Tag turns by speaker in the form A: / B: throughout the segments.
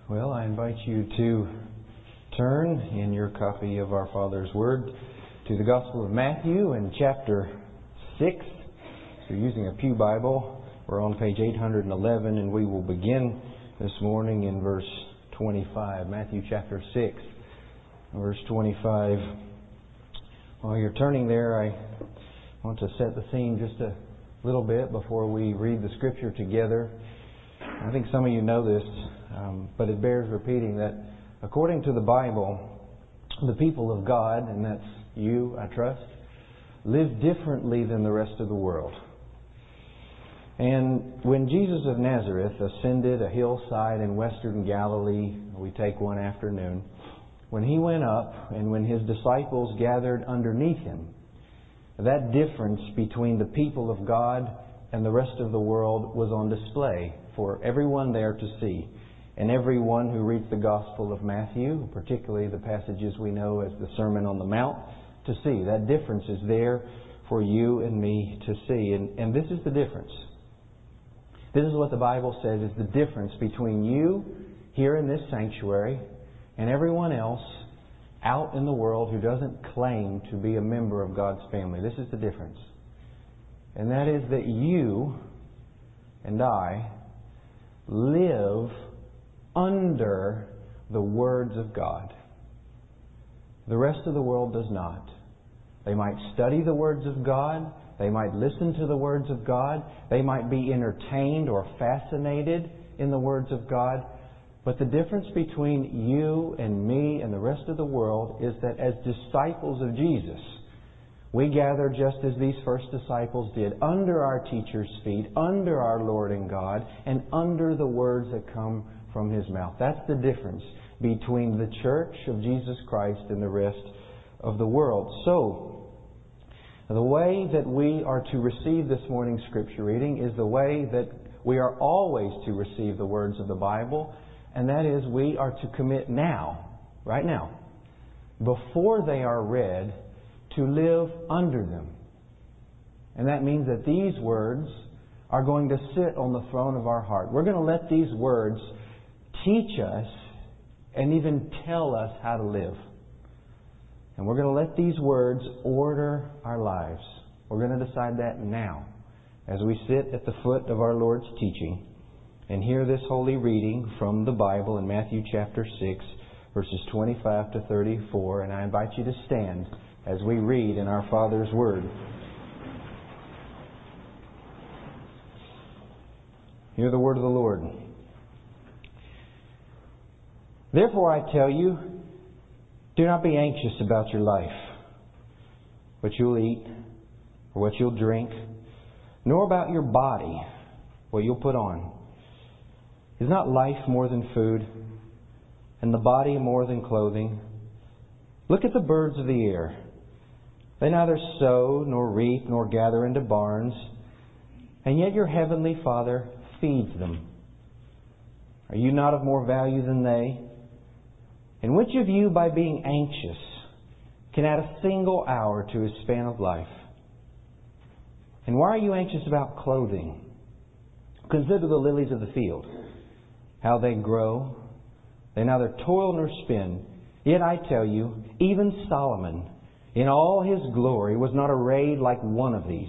A: Well, I invite you to turn in your copy of our Father's Word to the Gospel of Matthew in chapter 6. If you're using a Pew Bible, we're on page 811, and we will begin this morning in verse 25. Matthew chapter 6, verse 25. While you're turning there, I want to set the scene just a little bit before we read the Scripture together. I think some of you know this, but it bears repeating that according to the Bible, the people of God, and that's you, I trust, live differently than the rest of the world. And when Jesus of Nazareth ascended a hillside in western Galilee, we take one afternoon, when He went up and when His disciples gathered underneath Him, that difference between the people of God and the rest of the world was on display for everyone there to see. And everyone who reads the Gospel of Matthew, particularly the passages we know as the Sermon on the Mount, to see. That difference is there for you and me to see. And this is the difference. This is what the Bible says is the difference between you here in this sanctuary and everyone else out in the world who doesn't claim to be a member of God's family. This is the difference. And that is that you and I live under the words of God. The rest of the world does not. They might study the words of God. They might listen to the words of God. They might be entertained or fascinated in the words of God. But the difference between you and me and the rest of the world is that as disciples of Jesus, we gather just as these first disciples did, under our teacher's feet, under our Lord and God, and under the words that come from His mouth. That's the difference between the church of Jesus Christ and the rest of the world. So, the way that we are to receive this morning's Scripture reading is the way that we are always to receive the words of the Bible, and that is we are to commit now, right now, before they are read, to live under them. And that means that these words are going to sit on the throne of our heart. We're going to let these words teach us and even tell us how to live. And we're going to let these words order our lives. We're going to decide that now as we sit at the foot of our Lord's teaching and hear this holy reading from the Bible in Matthew chapter 6, verses 25 to 34. And I invite you to stand as we read in our Father's Word. Hear the word of the Lord. Therefore I tell you, do not be anxious about your life, what you'll eat or what you'll drink, nor about your body, what you'll put on. Is not life more than food, and the body more than clothing? Look at the birds of the air. They neither sow, nor reap, nor gather into barns, and yet your heavenly Father feeds them. Are you not of more value than they? And which of you, by being anxious, can add a single hour to his span of life? And why are you anxious about clothing? Consider the lilies of the field, how they grow. They neither toil nor spin. Yet I tell you, even Solomon, in all his glory, was not arrayed like one of these.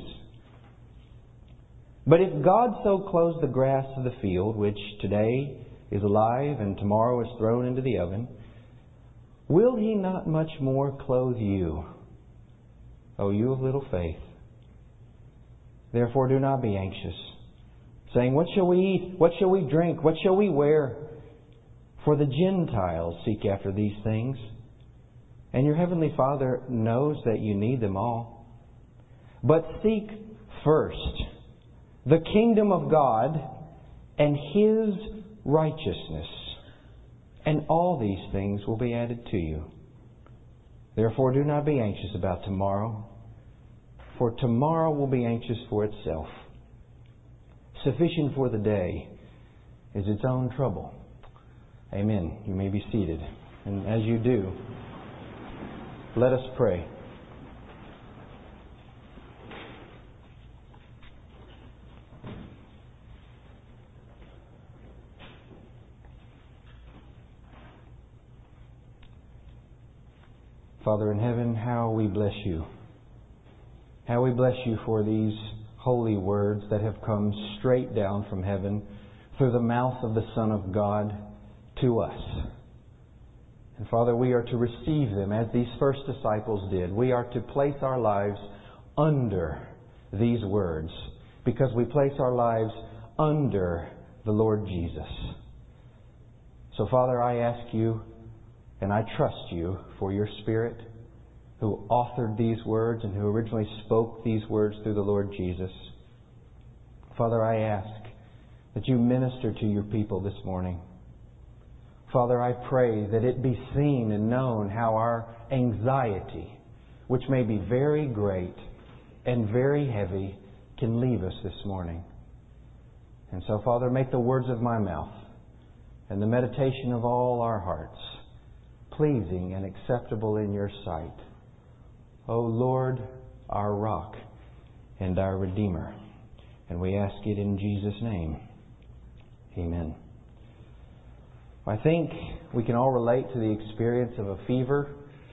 A: But if God so clothes the grass of the field, which today is alive and tomorrow is thrown into the oven, will He not much more clothe you, O you of little faith? Therefore do not be anxious, saying, what shall we eat? What shall we drink? What shall we wear? For the Gentiles seek after these things, and your heavenly Father knows that you need them all. But seek first the kingdom of God and His righteousness, and all these things will be added to you. Therefore do not be anxious about tomorrow, for tomorrow will be anxious for itself. Sufficient for the day is its own trouble. Amen. You may be seated. And as you do, let us pray. Father in heaven, how we bless You. How we bless You for these holy words that have come straight down from heaven through the mouth of the Son of God to us. And Father, we are to receive them as these first disciples did. We are to place our lives under these words because we place our lives under the Lord Jesus. So Father, I ask You and I trust You for Your Spirit who authored these words and who originally spoke these words through the Lord Jesus. Father, I ask that You minister to Your people this morning. Father, I pray that it be seen and known how our anxiety, which may be very great and very heavy, can leave us this morning. And so, Father, make the words of my mouth and the meditation of all our hearts pleasing and acceptable in Your sight. O Lord, our rock and our Redeemer. And we ask it in Jesus' name. Amen. I think we can all relate to the experience of a fever.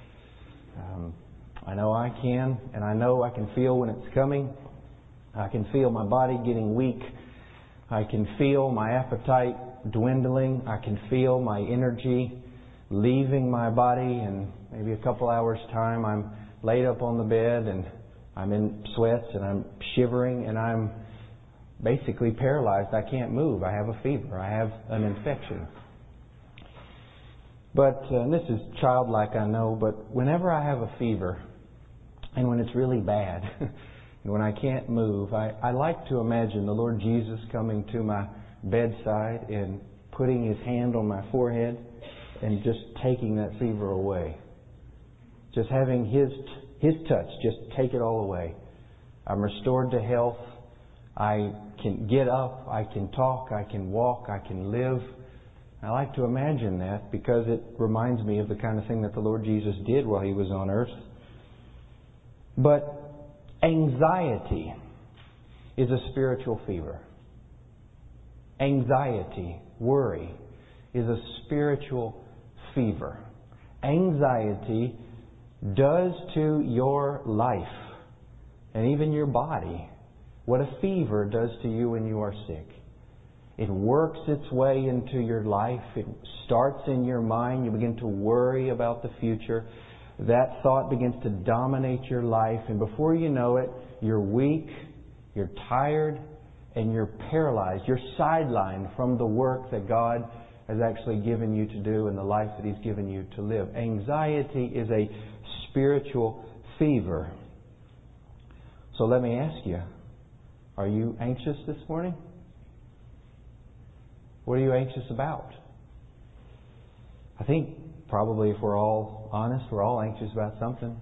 A: I know I can, and I know I can feel when it's coming. I can feel my body getting weak. I can feel my appetite dwindling. I can feel my energy leaving my body, and maybe a couple hours' time I'm laid up on the bed and I'm in sweats and I'm shivering and I'm basically paralyzed. I can't move. I have a fever. I have an infection. But, and this is childlike, I know, but whenever I have a fever and when it's really bad and when I can't move, I like to imagine the Lord Jesus coming to my bedside and putting His hand on my forehead and just taking that fever away. Just having His touch, just take it all away. I'm restored to health. I can get up. I can talk. I can walk. I can live. I like to imagine that because it reminds me of the kind of thing that the Lord Jesus did while He was on earth. But anxiety is a spiritual fever. Anxiety, worry, is a spiritual fever. Anxiety does to your life and even your body what a fever does to you when you are sick. It works its way into your life. It starts in your mind. You begin to worry about the future. That thought begins to dominate your life. And before you know it, you're weak, you're tired, and you're paralyzed. You're sidelined from the work that God has actually given you to do and the life that He's given you to live. Anxiety is a spiritual fever. So let me ask you, are you anxious this morning? What are you anxious about? I think probably if we're all honest, we're all anxious about something.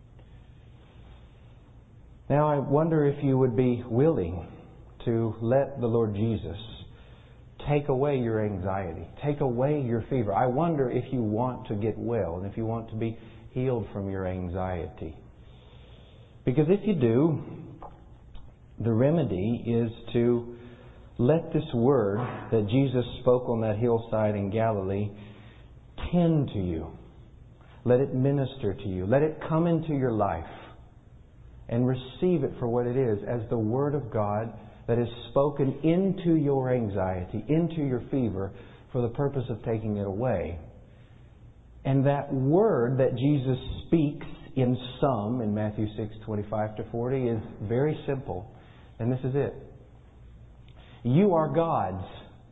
A: Now I wonder if you would be willing to let the Lord Jesus take away your anxiety, take away your fever. I wonder if you want to get well and if you want to be healed from your anxiety. Because if you do, the remedy is to let this word that Jesus spoke on that hillside in Galilee tend to you. Let it minister to you. Let it come into your life and receive it for what it is, as the Word of God that is spoken into your anxiety, into your fever, for the purpose of taking it away. And that word that Jesus speaks in Matthew 6:25-40 is very simple. And this is it. You are God's.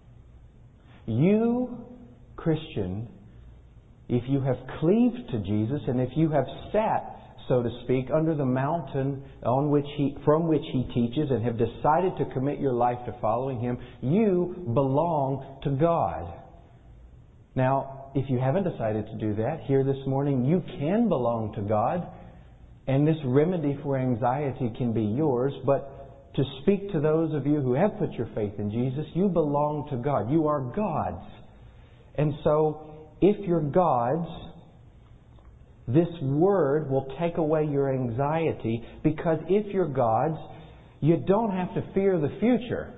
A: You, Christian, if you have cleaved to Jesus and if you have sat, so to speak, under the mountain from which He teaches and have decided to commit your life to following Him, you belong to God. Now, if you haven't decided to do that, here this morning, you can belong to God, and this remedy for anxiety can be yours, but to speak to those of you who have put your faith in Jesus, you belong to God. You are God's. And so, if you're God's, this word will take away your anxiety, because if you're God's, you don't have to fear the future.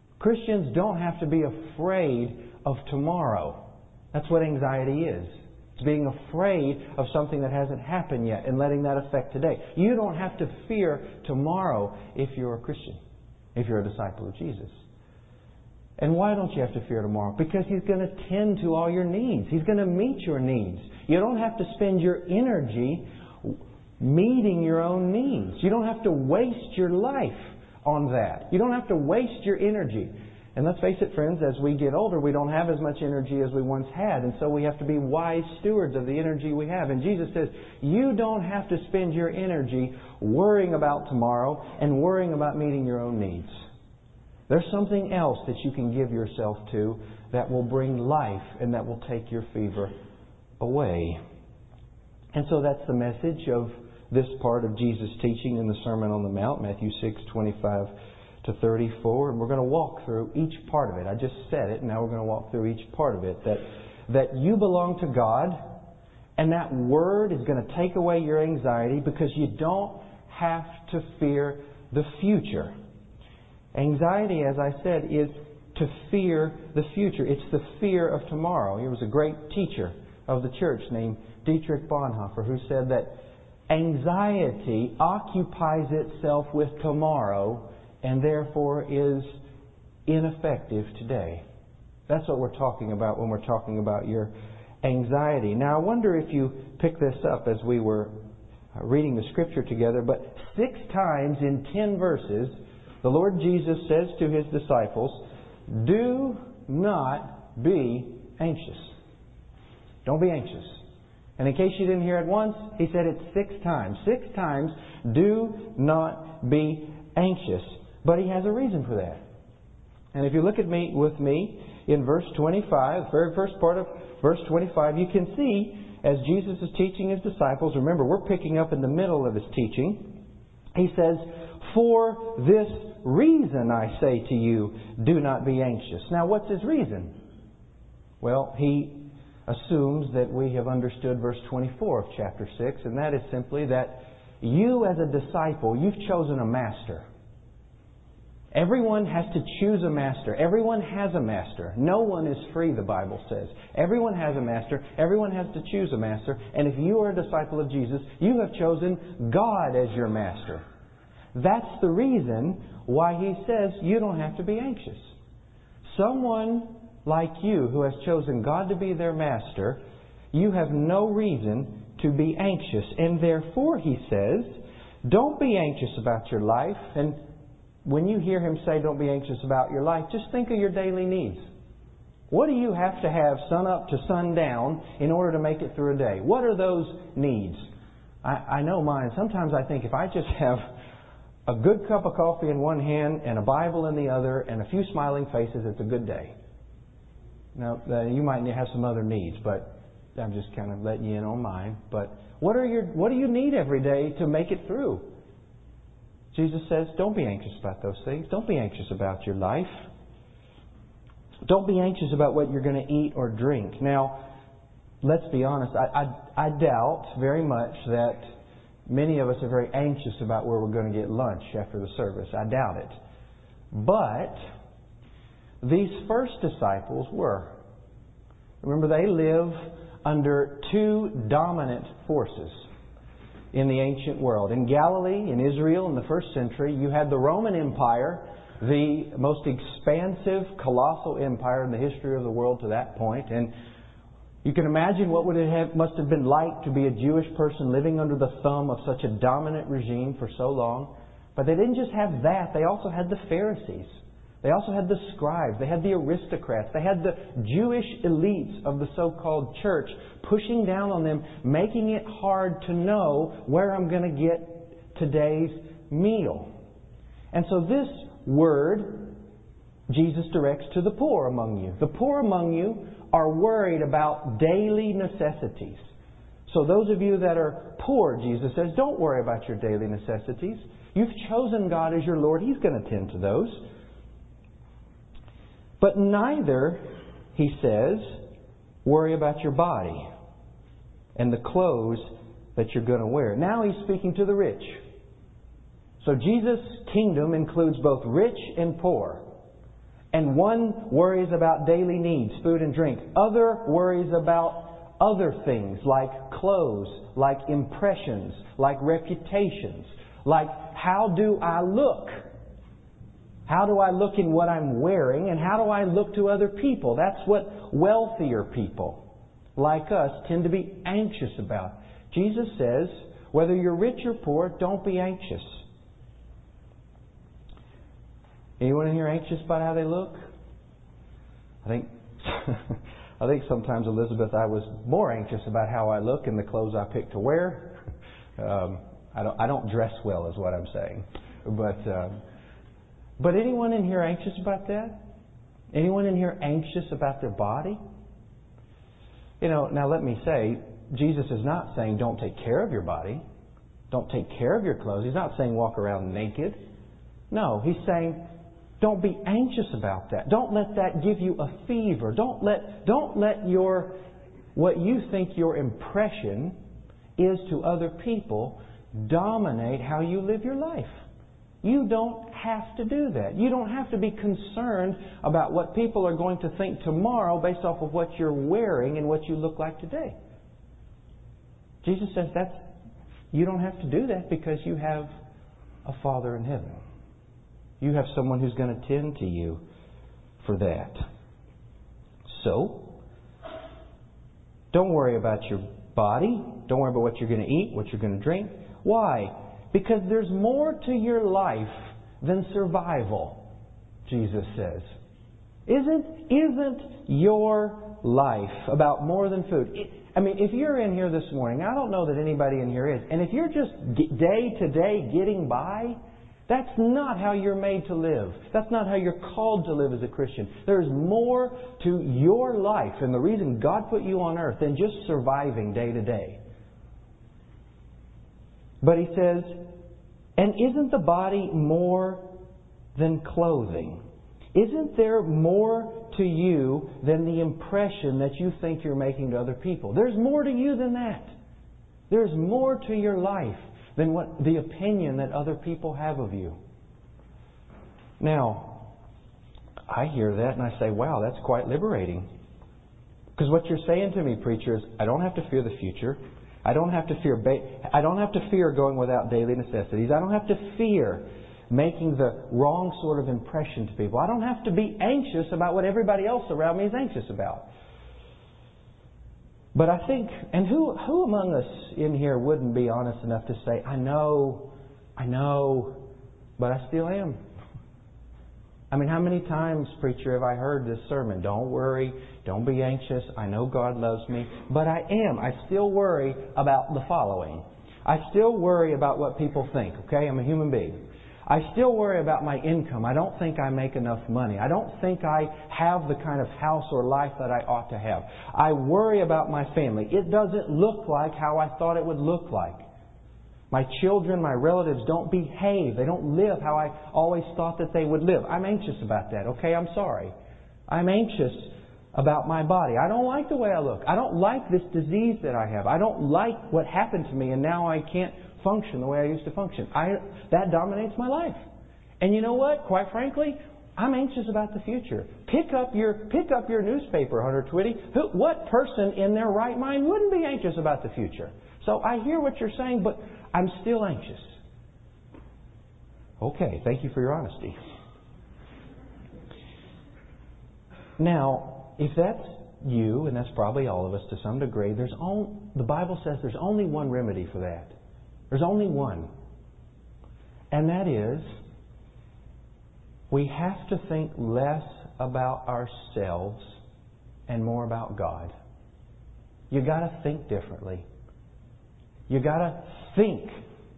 A: Christians don't have to be afraid of tomorrow. That's what anxiety is. being afraid of something that hasn't happened yet and letting that affect today. You don't have to fear tomorrow if you're a Christian, if you're a disciple of Jesus. And why don't you have to fear tomorrow? Because He's going to tend to all your needs. He's going to meet your needs. You don't have to spend your energy meeting your own needs. You don't have to waste your life on that. You don't have to waste your energy. And let's face it, friends, as we get older, we don't have as much energy as we once had. And so we have to be wise stewards of the energy we have. And Jesus says, you don't have to spend your energy worrying about tomorrow and worrying about meeting your own needs. There's something else that you can give yourself to that will bring life and that will take your fever away. And so that's the message of this part of Jesus' teaching in the Sermon on the Mount, Matthew 6:25 to 34. And we're going to walk through each part of it. I just said it, and now we're going to walk through each part of it. That you belong to God, and that Word is going to take away your anxiety because you don't have to fear the future. Anxiety, as I said, is to fear the future. It's the fear of tomorrow. There was a great teacher of the church named Dietrich Bonhoeffer who said that anxiety occupies itself with tomorrow and therefore is ineffective today. That's what we're talking about when we're talking about your anxiety. Now, I wonder if you picked this up as we were reading the Scripture together, but 6 times in 10 verses, the Lord Jesus says to His disciples, do not be anxious. Don't be anxious. And in case you didn't hear it once, He said it 6 times. 6 times, do not be anxious. But He has a reason for that. And if you look with me in verse 25, the very first part of verse 25, you can see as Jesus is teaching His disciples, remember we're picking up in the middle of His teaching, He says, for this reason I say to you, do not be anxious. Now what's His reason? Well, He assumes that we have understood verse 24 of chapter 6, and that is simply that you as a disciple, you've chosen a master. Everyone has to choose a master. Everyone has a master. No one is free, the Bible says. Everyone has a master. Everyone has to choose a master. And if you are a disciple of Jesus, you have chosen God as your master. That's the reason why He says you don't have to be anxious. Someone like you who has chosen God to be their master, you have no reason to be anxious. And therefore, He says, don't be anxious about your life. And when you hear Him say don't be anxious about your life, just think of your daily needs. What do you have to have sun up to sun down in order to make it through a day? What are those needs? I know mine. Sometimes I think if I just have a good cup of coffee in one hand and a Bible in the other and a few smiling faces, it's a good day. Now, you might have some other needs, but I'm just kind of letting you in on mine. But what do you need every day to make it through? Jesus says, don't be anxious about those things. Don't be anxious about your life. Don't be anxious about what you're going to eat or drink. Now, let's be honest. I doubt very much that many of us are very anxious about where we're going to get lunch after the service. I doubt it. But these first disciples were. Remember, they live under 2 dominant forces in the ancient world. In Galilee, in Israel, in the first century, you had the Roman Empire, the most expansive, colossal empire in the history of the world to that point. And you can imagine what must have been like to be a Jewish person living under the thumb of such a dominant regime for so long. But they didn't just have that. They also had the Pharisees. They also had the scribes. They had the aristocrats. They had the Jewish elites of the so-called church pushing down on them, making it hard to know where I'm going to get today's meal. And so this word Jesus directs to the poor among you. The poor among you are worried about daily necessities. So those of you that are poor, Jesus says, don't worry about your daily necessities. You've chosen God as your Lord. He's going to tend to those. But neither, He says, worry about your body and the clothes that you're going to wear. Now He's speaking to the rich. So Jesus' kingdom includes both rich and poor. And one worries about daily needs, food and drink. Other worries about other things like clothes, like impressions, like reputations, like how do I look? How do I look in what I'm wearing, and how do I look to other people? That's what wealthier people like us tend to be anxious about. Jesus says, whether you're rich or poor, don't be anxious. Anyone in here anxious about how they look? I think sometimes, Elizabeth, I was more anxious about how I look and the clothes I pick to wear. I don't dress well, is what I'm saying. But anyone in here anxious about that? Anyone in here anxious about their body? Now let me say, Jesus is not saying don't take care of your body. Don't take care of your clothes. He's not saying walk around naked. No, He's saying don't be anxious about that. Don't let that give you a fever. Don't let what you think your impression is to other people dominate how you live your life. You don't have to do that. You don't have to be concerned about what people are going to think tomorrow based off of what you're wearing and what you look like today. Jesus says you don't have to do that because you have a Father in heaven. You have someone who's going to tend to you for that. So, don't worry about your body. Don't worry about what you're going to eat, what you're going to drink. Why? Because there's more to your life than survival, Jesus says. Isn't your life about more than food? If you're in here this morning, I don't know that anybody in here is, and if you're just day to day getting by, that's not how you're made to live. That's not how you're called to live as a Christian. There's more to your life and the reason God put you on earth than just surviving day to day. But He says, and isn't the body more than clothing? Isn't there more to you than the impression that you think you're making to other people? There's more to you than that. There's more to your life than what the opinion that other people have of you. Now, I hear that and I say, wow, that's quite liberating. Because what you're saying to me, preacher, is I don't have to fear the future. I don't have to fear going without daily necessities. I don't have to fear making the wrong sort of impression to people. I don't have to be anxious about what everybody else around me is anxious about. But I think, and who among us in here wouldn't be honest enough to say, I know, but I still am. How many times, preacher, have I heard this sermon? Don't worry, don't be anxious, I know God loves me, but I am. I still worry about the following. I still worry about what people think, okay? I'm a human being. I still worry about my income. I don't think I make enough money. I don't think I have the kind of house or life that I ought to have. I worry about my family. It doesn't look like how I thought it would look like. My children, my relatives don't behave. They don't live how I always thought that they would live. I'm anxious about that. Okay, I'm sorry. I'm anxious about my body. I don't like the way I look. I don't like this disease that I have. I don't like what happened to me and now I can't function the way I used to function. That dominates my life. And you know what? Quite frankly, I'm anxious about the future. Pick up your newspaper, Hunter Twitty. What person in their right mind wouldn't be anxious about the future? So I hear what you're saying, but I'm still anxious. Okay, thank you for your honesty. Now, if that's you, and that's probably all of us to some degree, the Bible says there's only one remedy for that. There's only one. And that is, we have to think less about ourselves and more about God. You got to think differently. You got to think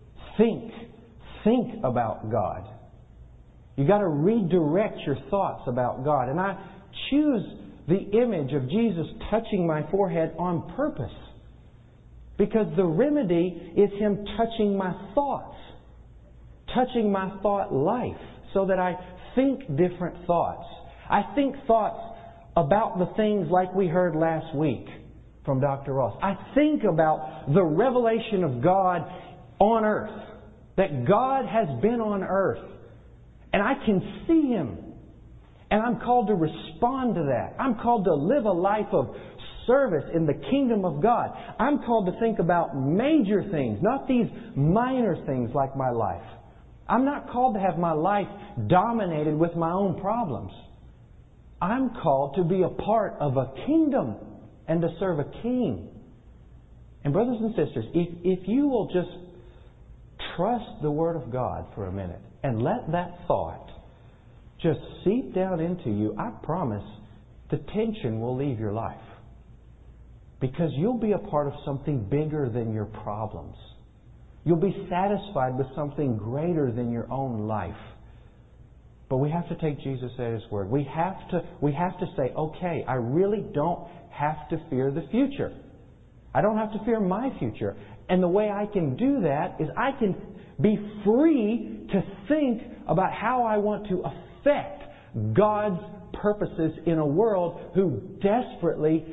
A: about God. You got to redirect your thoughts about God. And I choose the image of Jesus touching my forehead on purpose. Because the remedy is Him touching my thoughts. Touching my thought life. So that I think different thoughts. I think thoughts about the things like we heard last week from Dr. Ross. I think about the revelation of God on earth. That God has been on earth. And I can see Him. And I'm called to respond to that. I'm called to live a life of service in the kingdom of God. I'm called to think about major things, not these minor things like my life. I'm not called to have my life dominated with my own problems. I'm called to be a part of a kingdom and to serve a king. And brothers and sisters, if you will just trust the Word of God for a minute and let that thought just seep down into you, I promise the tension will leave your life. Because you'll be a part of something bigger than your problems. You'll be satisfied with something greater than your own life. But we have to take Jesus at His word. We have to say, okay, I really don't have to fear the future. I don't have to fear my future. And the way I can do that is I can be free to think about how I want to affect God's purposes in a world who desperately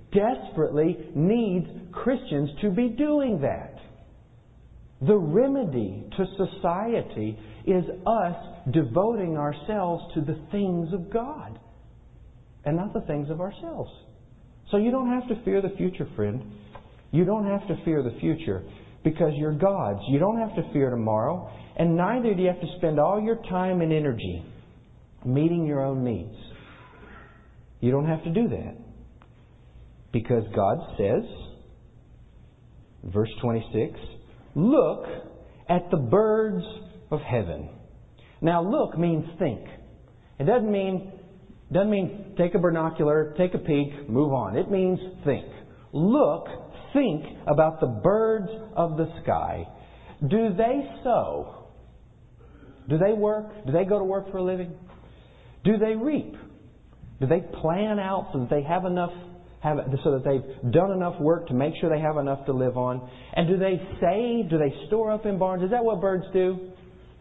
A: needs Christians to be doing that. The remedy to society is us devoting ourselves to the things of God and not the things of ourselves. So you don't have to fear the future, friend. You don't have to fear the future because you're God's. You don't have to fear tomorrow, and neither do you have to spend all your time and energy meeting your own needs. You don't have to do that. Because God says, verse 26, look at the birds of heaven. Now, look means think. It doesn't mean take a binocular, take a peek, move on. It means think. Look, think about the birds of the sky. Do they sow? Do they work? Do they go to work for a living? Do they reap? Do they plan out so that they have enough? So that they've done enough work to make sure they have enough to live on? And do they save? Do they store up in barns? Is that what birds do?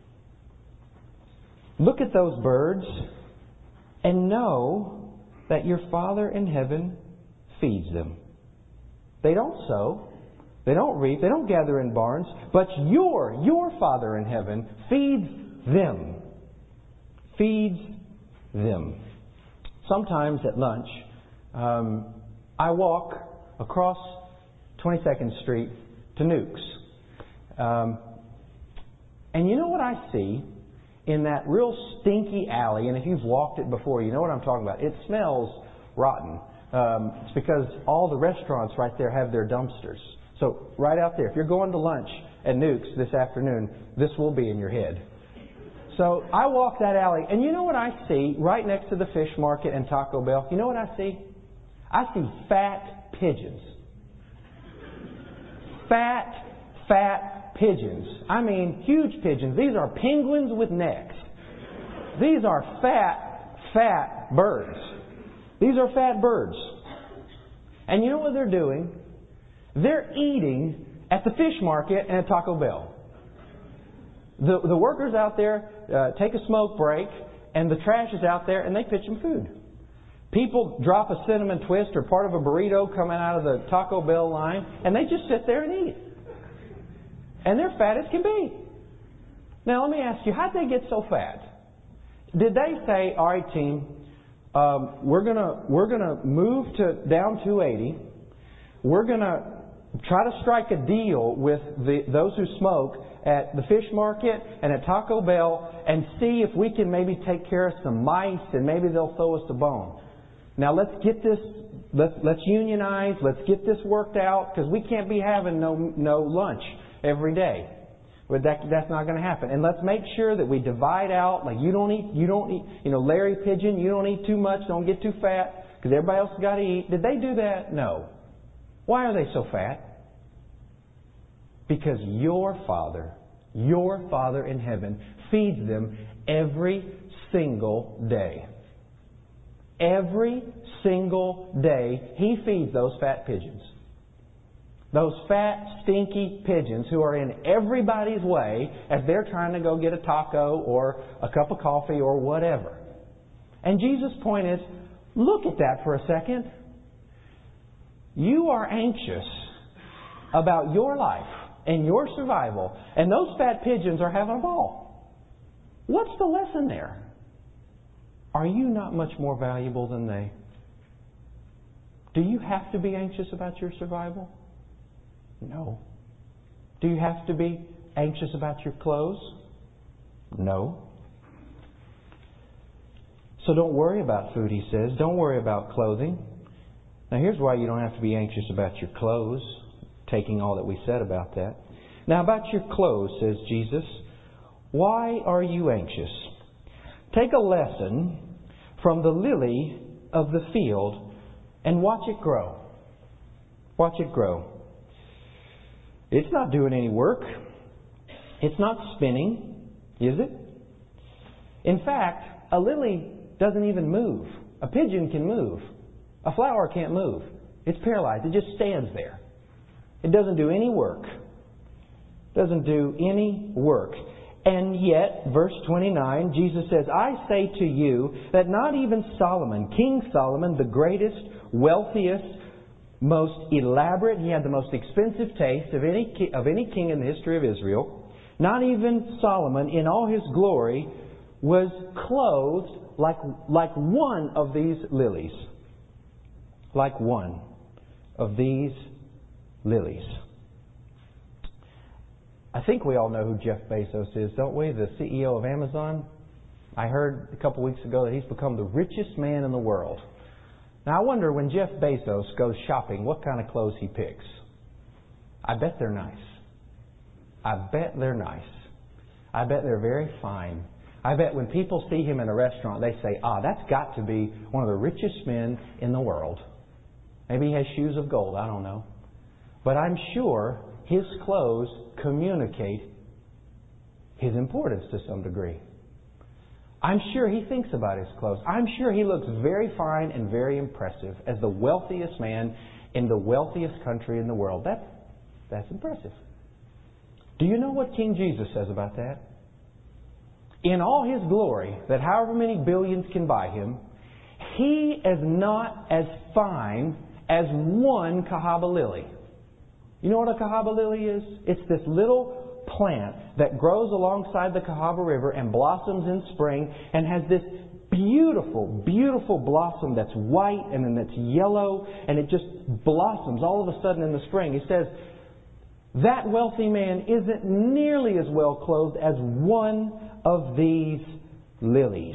A: Look at those birds and know that your Father in heaven feeds them. They don't sow. They don't reap. They don't gather in barns. But your Father in heaven feeds them. Feeds them. Sometimes at lunch, I walk across 22nd Street to Newk's. And you know what I see in that real stinky alley? And if you've walked it before, you know what I'm talking about. It smells rotten. It's because all the restaurants right there have their dumpsters. So right out there, if you're going to lunch at Newk's this afternoon, this will be in your head. So I walk that alley, and you know what I see right next to the fish market and Taco Bell? You know what I see? I see fat pigeons. Fat pigeons. I mean, huge pigeons. These are penguins with necks. These are fat birds. These are fat birds. And you know what they're doing? They're eating at the fish market and at Taco Bell. The workers out there take a smoke break, and the trash is out there, and they pitch them food. People drop a cinnamon twist or part of a burrito coming out of the Taco Bell line, and they just sit there and eat it. And they're fat as can be. Now, let me ask you, how'd they get so fat? Did they say, all right, team, we're gonna move to down 280. We're gonna try to strike a deal with those who smoke at the fish market and at Taco Bell and see if we can maybe take care of some mice and maybe they'll throw us a bone. Now let's get this, let's unionize, let's get this worked out, because we can't be having no lunch every day. But that's not going to happen. And let's make sure that we divide out, like you don't eat, Larry Pigeon, you don't eat too much, don't get too fat, because everybody else has got to eat. Did they do that? No. Why are they so fat? Because your Father in heaven feeds them every single day. Every single day, He feeds those fat pigeons. Those fat, stinky pigeons who are in everybody's way as they're trying to go get a taco or a cup of coffee or whatever. And Jesus' point is, look at that for a second. You are anxious about your life and your survival, and those fat pigeons are having a ball. What's the lesson there? Are you not much more valuable than they? Do you have to be anxious about your survival? No. Do you have to be anxious about your clothes? No. So don't worry about food, he says. Don't worry about clothing. Now here's why you don't have to be anxious about your clothes, taking all that we said about that. Now about your clothes, says Jesus, why are you anxious? Take a lesson from the lily of the field and watch it grow. Watch it grow. It's not doing any work. It's not spinning, is it? In fact, a lily doesn't even move. A pigeon can move. A flower can't move. It's paralyzed. It just stands there. It doesn't do any work. Doesn't do any work. And yet, verse 29, Jesus says, I say to you that not even Solomon, King Solomon, the greatest, wealthiest, most elaborate, he had the most expensive taste of any king in the history of Israel, not even Solomon in all his glory was clothed like one of these lilies. Like one of these lilies. I think we all know who Jeff Bezos is, don't we? The CEO of Amazon. I heard a couple weeks ago that he's become the richest man in the world. Now I wonder when Jeff Bezos goes shopping, what kind of clothes he picks. I bet they're nice. I bet they're nice. I bet they're very fine. I bet when people see him in a restaurant, they say, that's got to be one of the richest men in the world. Maybe he has shoes of gold, I don't know. But I'm sure his clothes communicate his importance to some degree. I'm sure he thinks about his clothes. I'm sure he looks very fine and very impressive as the wealthiest man in the wealthiest country in the world. That's impressive. Do you know what King Jesus says about that? In all his glory, that however many billions can buy him, he is not as fine as one Cahaba lily. You know what a Cahaba lily is? It's this little plant that grows alongside the Cahaba River and blossoms in spring and has this beautiful, beautiful blossom that's white and then that's yellow and it just blossoms all of a sudden in the spring. He says, that wealthy man isn't nearly as well clothed as one of these lilies.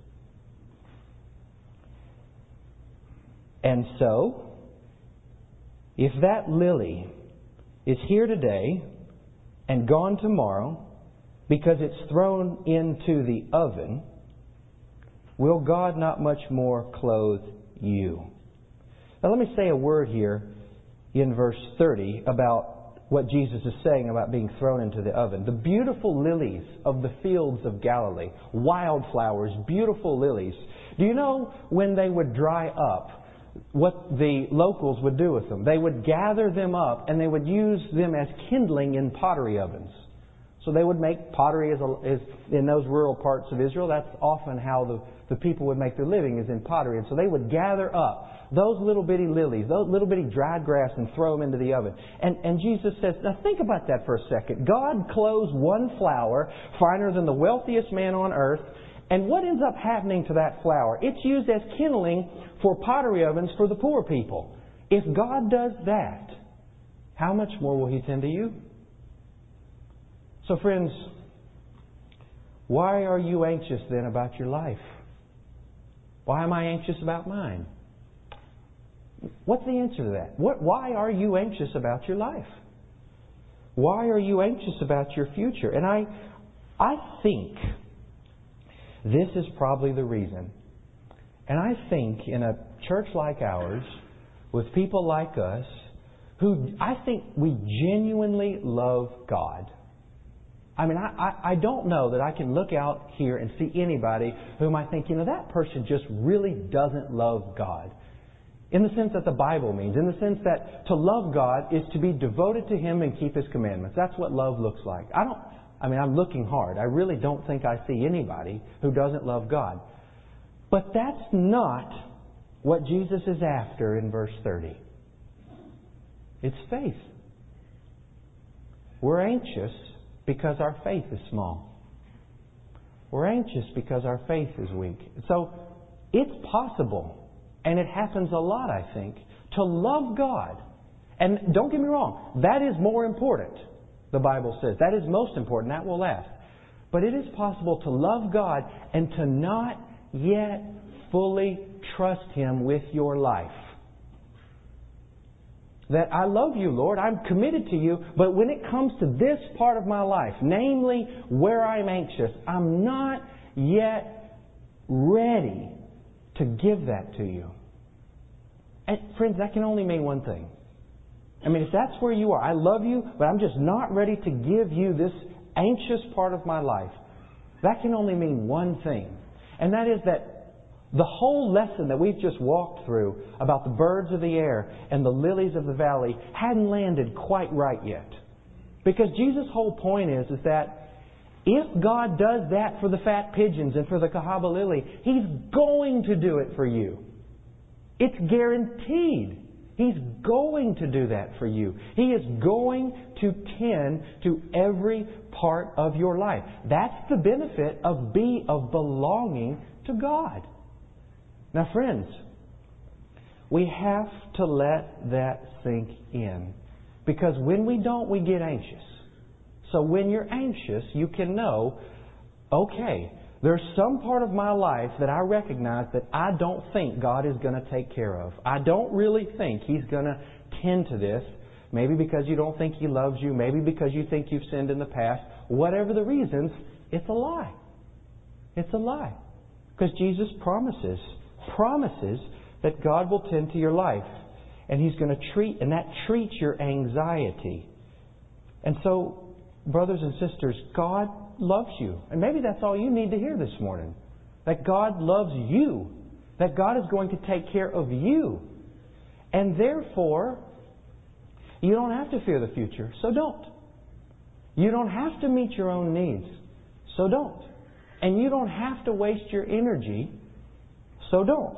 A: And so, if that lily is here today and gone tomorrow because it's thrown into the oven, will God not much more clothe you? Now let me say a word here in verse 30 about what Jesus is saying about being thrown into the oven. The beautiful lilies of the fields of Galilee, wildflowers, beautiful lilies. Do you know when they would dry up, what the locals would do with them? They would gather them up and they would use them as kindling in pottery ovens. So they would make pottery as in those rural parts of Israel. That's often how the people would make their living, is in pottery. And so they would gather up those little bitty lilies, those little bitty dried grass, and throw them into the oven. And Jesus says, now think about that for a second. God clothes one flower finer than the wealthiest man on earth. And what ends up happening to that flower? It's used as kindling for pottery ovens for the poor people. If God does that, how much more will He tend to you? So friends, why are you anxious then about your life? Why am I anxious about mine? What's the answer to that? Why are you anxious about your life? Why are you anxious about your future? And I think this is probably the reason. And I think in a church like ours, with people like us, who I think we genuinely love God. I mean, I don't know that I can look out here and see anybody whom I think, that person just really doesn't love God. In the sense that the Bible means. In the sense that to love God is to be devoted to Him and keep His commandments. That's what love looks like. I'm looking hard. I really don't think I see anybody who doesn't love God. But that's not what Jesus is after in verse 30. It's faith. We're anxious because our faith is small. We're anxious because our faith is weak. So it's possible, and it happens a lot, I think, to love God. And don't get me wrong, that is more important, the Bible says. That is most important. That will last. But it is possible to love God and to not yet fully trust Him with your life. That I love you, Lord, I'm committed to you, but when it comes to this part of my life, namely where I'm anxious, I'm not yet ready to give that to you. And friends, that can only mean one thing. I mean, if that's where you are, I love you, but I'm just not ready to give you this anxious part of my life. That can only mean one thing. And that is that the whole lesson that we've just walked through about the birds of the air and the lilies of the valley hadn't landed quite right yet. Because Jesus' whole point is that if God does that for the fat pigeons and for the Cahaba lily, He's going to do it for you. It's guaranteed. He's going to do that for you. He is going to tend to every part of your life. That's the benefit of belonging to God. Now, friends, we have to let that sink in. Because when we don't, we get anxious. So when you're anxious, you can know, okay, there's some part of my life that I recognize that I don't think God is going to take care of. I don't really think He's going to tend to this. Maybe because you don't think He loves you. Maybe because you think you've sinned in the past. Whatever the reasons, it's a lie. It's a lie. Because Jesus promises that God will tend to your life. And He's going to treats your anxiety. And so, brothers and sisters, God loves you. And maybe that's all you need to hear this morning. That God loves you. That God is going to take care of you. And therefore, you don't have to fear the future, so don't. You don't have to meet your own needs, so don't. And you don't have to waste your energy, so don't.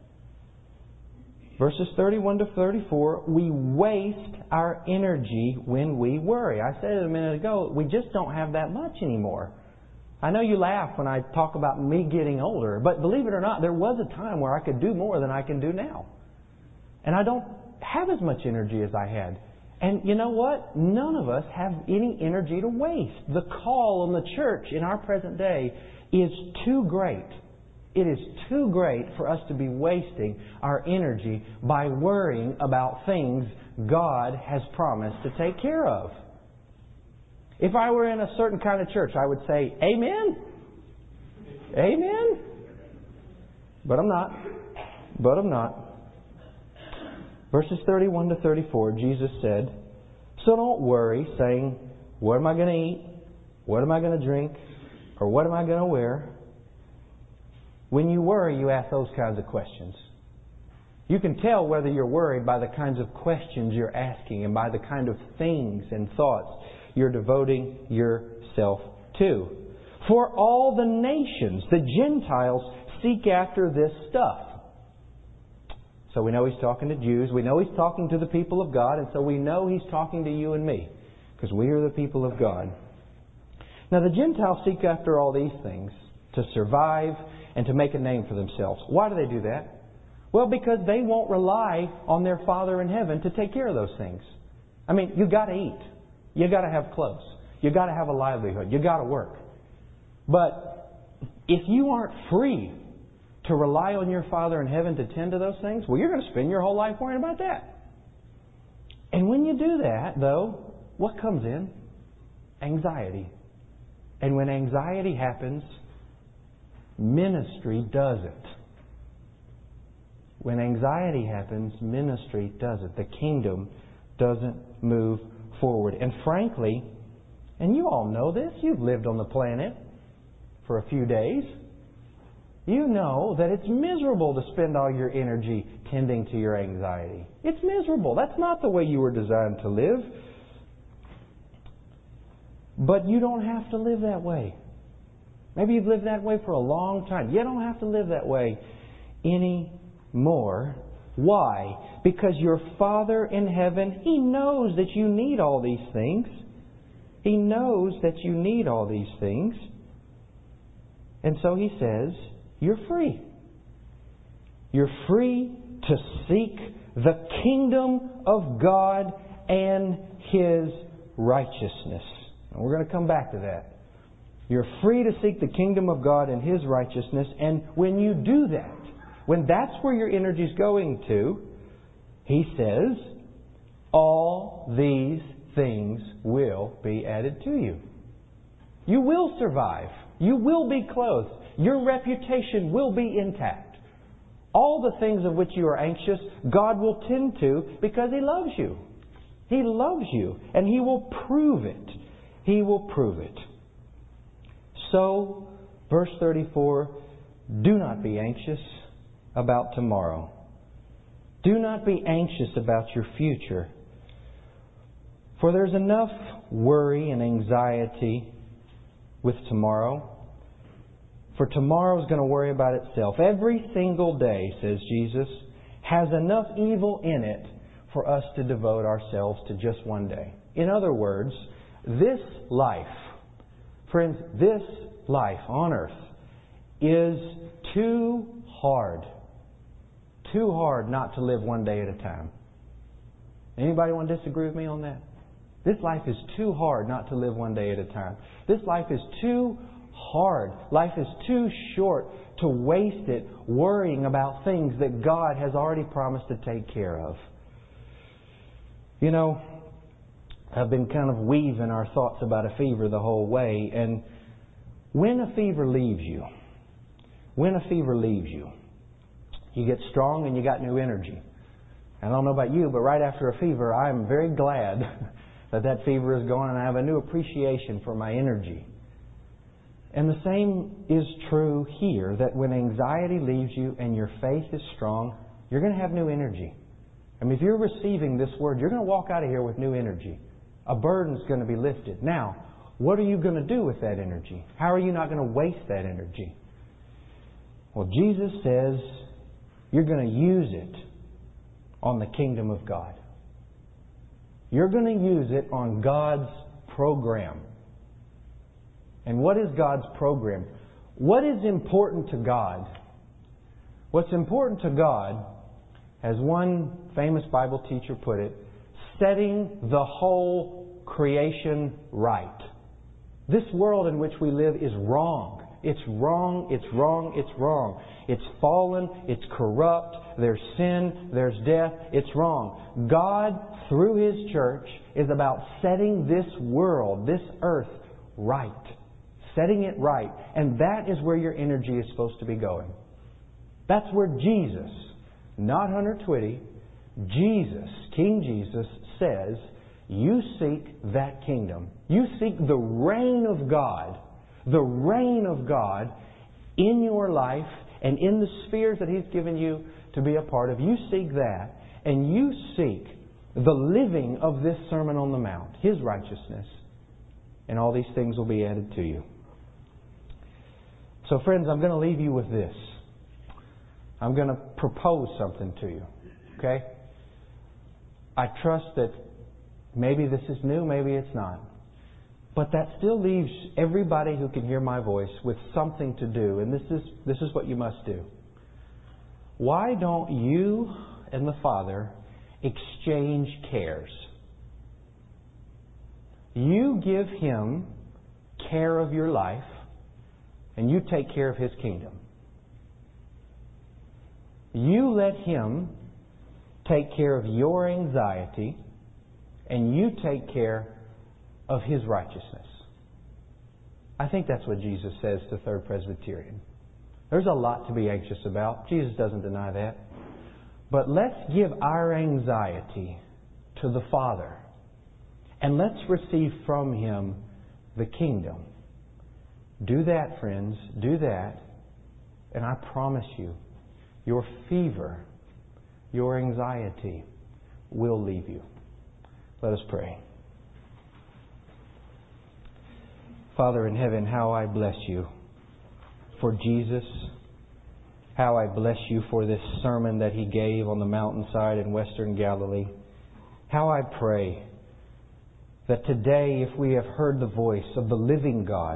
A: Verses 31 to 34, we waste our energy when we worry. I said it a minute ago, we just don't have that much anymore. I know you laugh when I talk about me getting older, but believe it or not, there was a time where I could do more than I can do now. And I don't have as much energy as I had. And you know what? None of us have any energy to waste. The call on the church in our present day is too great. It is too great for us to be wasting our energy by worrying about things God has promised to take care of. If I were in a certain kind of church, I would say, Amen. Amen. But I'm not. Verses 31 to 34, Jesus said, so don't worry, saying, what am I going to eat? What am I going to drink? Or what am I going to wear? When you worry, you ask those kinds of questions. You can tell whether you're worried by the kinds of questions you're asking and by the kind of things and thoughts you're devoting yourself to. For all the nations, the Gentiles, seek after this stuff. So we know He's talking to Jews. We know He's talking to the people of God. And so we know He's talking to you and me. Because we are the people of God. Now the Gentiles seek after all these things to survive and to make a name for themselves. Why do they do that? Well, because they won't rely on their Father in heaven to take care of those things. I mean, you got to eat. You got to have clothes. You got to have a livelihood. You got to work. But if you aren't free to rely on your Father in heaven to tend to those things, well, you're going to spend your whole life worrying about that. And when you do that, though, what comes in? Anxiety. And when anxiety happens, ministry doesn't. When anxiety happens, ministry doesn't. The kingdom doesn't move forward. And frankly, and you all know this, you've lived on the planet for a few days. You know that it's miserable to spend all your energy tending to your anxiety. It's miserable. That's not the way you were designed to live. But you don't have to live that way. Maybe you've lived that way for a long time. You don't have to live that way anymore. Why? Because your Father in heaven, He knows that you need all these things. He knows that you need all these things. And so He says, you're free. You're free to seek the kingdom of God and His righteousness. And we're going to come back to that. You're free to seek the kingdom of God and His righteousness. And when you do that, when that's where your energy is going to, He says, all these things will be added to you. You will survive. You will be clothed. Your reputation will be intact. All the things of which you are anxious, God will tend to because He loves you. He loves you, and He will prove it. He will prove it. So, verse 34, do not be anxious about tomorrow. Do not be anxious about your future. For there's enough worry and anxiety with tomorrow. For tomorrow's going to worry about itself. Every single day, says Jesus, has enough evil in it for us to devote ourselves to just one day. In other words, this life, friends, this life on earth is too hard. Too hard not to live one day at a time. Anybody want to disagree with me on that? This life is too hard not to live one day at a time. This life is too hard. Life is too short to waste it worrying about things that God has already promised to take care of. You know, I've been kind of weaving our thoughts about a fever the whole way. And when a fever leaves you, you get strong and you got new energy. I don't know about you, but right after a fever, I'm very glad that fever is gone and I have a new appreciation for my energy. And the same is true here, that when anxiety leaves you and your faith is strong, you're going to have new energy. I mean, if you're receiving this word, you're going to walk out of here with new energy. A burden's going to be lifted. Now, what are you going to do with that energy? How are you not going to waste that energy? Well, Jesus says you're going to use it on the kingdom of God. You're going to use it on God's program. And what is God's program? What is important to God? What's important to God, as one famous Bible teacher put it, setting the whole creation right. This world in which we live is wrong. It's wrong, it's wrong, it's wrong. It's fallen, it's corrupt, there's sin, there's death, it's wrong. God, through His church, is about setting this world, this earth, right. Setting it right. And that is where your energy is supposed to be going. That's where Jesus, not Hunter Twitty, Jesus, King Jesus, says, you seek that kingdom. You seek the reign of God in your life and in the spheres that He's given you to be a part of. You seek that, and you seek the living of this Sermon on the Mount, His righteousness, and all these things will be added to you. So friends, I'm going to leave you with this. I'm going to propose something to you. Okay? I trust that maybe this is new, maybe it's not. But that still leaves everybody who can hear my voice with something to do. And this is what you must do. Why don't you and the Father exchange cares? You give Him care of your life, and you take care of His kingdom. You let Him take care of your anxiety, and you take care of His righteousness. I think that's what Jesus says to Third Presbyterian. There's a lot to be anxious about. Jesus doesn't deny that. But let's give our anxiety to the Father, and let's receive from Him the kingdom. Do that, friends. Do that. And I promise you, your fever, your anxiety will leave you. Let us pray. Father in heaven, how I bless You for Jesus. How I bless You for this sermon that He gave on the mountainside in western Galilee. How I pray that today, if we have heard the voice of the living God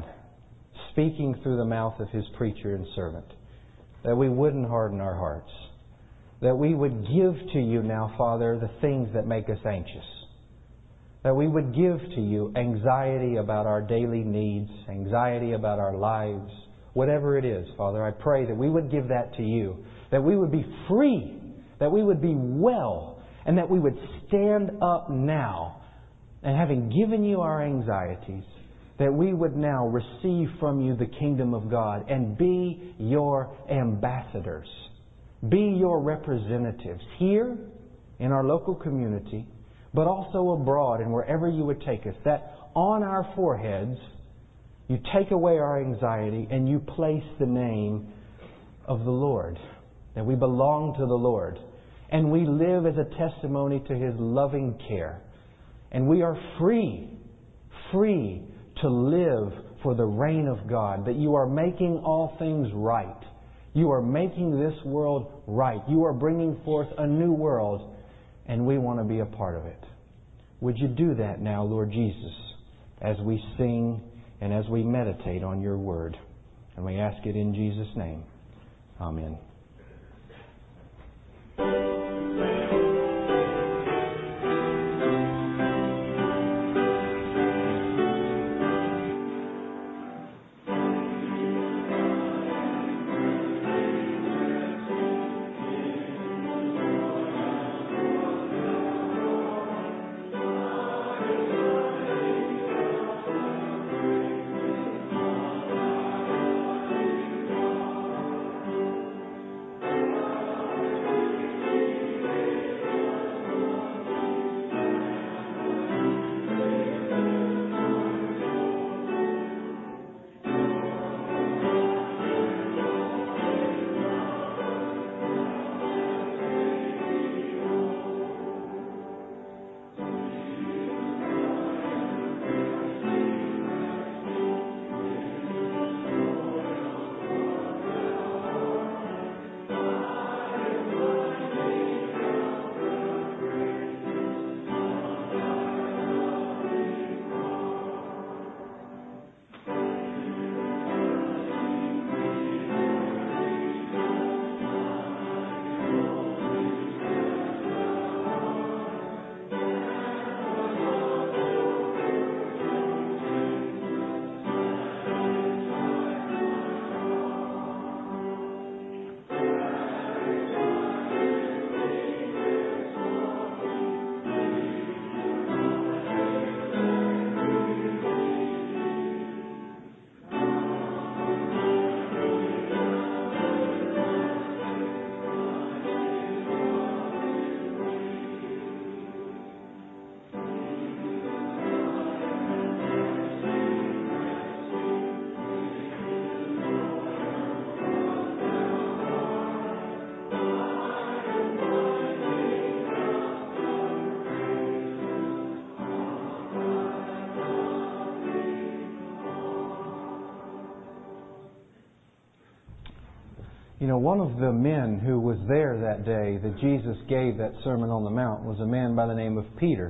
A: speaking through the mouth of His preacher and servant, that we wouldn't harden our hearts, that we would give to You now, Father, the things that make us anxious. That we would give to You anxiety about our daily needs, anxiety about our lives, whatever it is, Father. I pray that we would give that to You, that we would be free, that we would be well, and that we would stand up now, and having given You our anxieties, that we would now receive from You the kingdom of God and be Your ambassadors, be Your representatives here in our local community, but also abroad and wherever You would take us, that on our foreheads You take away our anxiety and You place the name of the Lord, that we belong to the Lord, and we live as a testimony to His loving care. And we are free to live for the reign of God, that You are making all things right. You are making this world right. You are bringing forth a new world, and we want to be a part of it. Would You do that now, Lord Jesus, as we sing and as we meditate on Your Word? And we ask it in Jesus' name. Amen. You know, one of the men who was there that day that Jesus gave that Sermon on the Mount was a man by the name of Peter.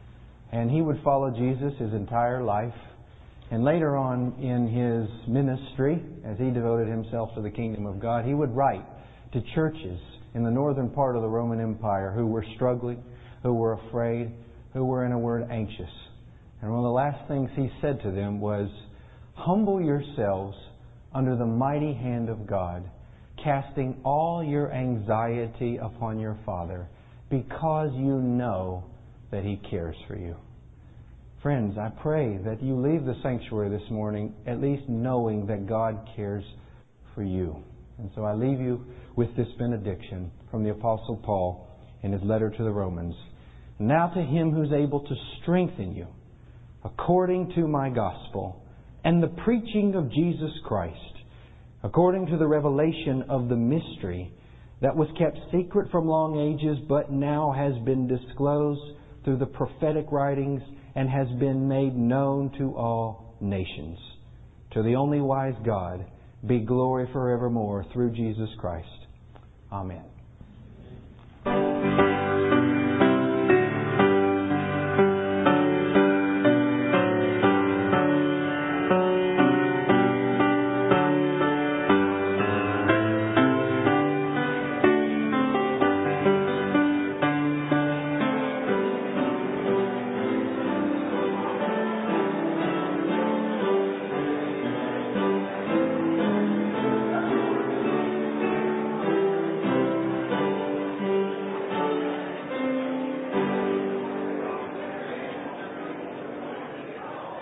A: And he would follow Jesus his entire life. And later on in his ministry, as he devoted himself to the kingdom of God, he would write to churches in the northern part of the Roman Empire who were struggling, who were afraid, who were, in a word, anxious. And one of the last things he said to them was, "Humble yourselves under the mighty hand of God, casting all your anxiety upon your Father, because you know that He cares for you." Friends, I pray that you leave the sanctuary this morning at least knowing that God cares for you. And so I leave you with this benediction from the Apostle Paul in his letter to the Romans. "Now to Him who's able to strengthen you, according to my gospel and the preaching of Jesus Christ, according to the revelation of the mystery that was kept secret from long ages, but now has been disclosed through the prophetic writings and has been made known to all nations. To the only wise God be glory forevermore through Jesus Christ. Amen."